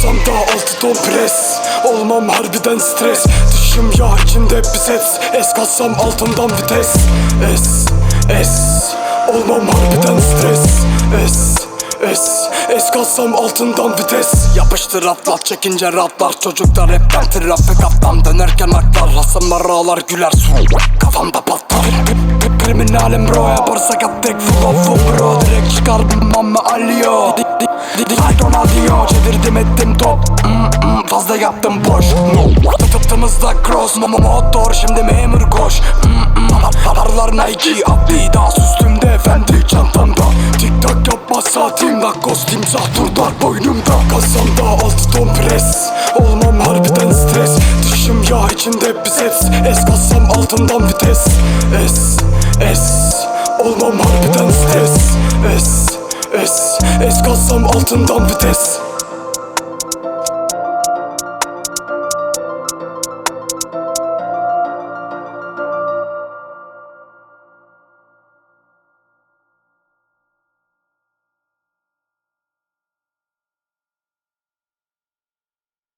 Kasamda 6 ton pres, olmam harbiden stres. Dışım yağ içinde biceps, es kassam altından vites. Olmam harbiden stres. Es kassam altından vites. Yapıştır atlat çekince rahatlar. Çocuklar hepten trafik kaptan. Dönerken aklar Hasanlar ağlar güler su kafamda patlar. Kriminalim bro, yaparsak attık full bro. Direkt çıkardım ama alıyor. Hayton adiyo. Çevirdim ettim top. Fazla yaptım boş. Tıtımızda cross motor, şimdi memur koş. Haberler Nike, Adidas üstümde, Fendi çantamda. Tik tak yapma saatim, Lacoste timsah durdar boynumda. Kasamda 6 ton pres, olmam harbiden stres. Dışım yağ içinde biceps, es kassam altından vites. Olmam harbiden stres. Es kassam altından vites.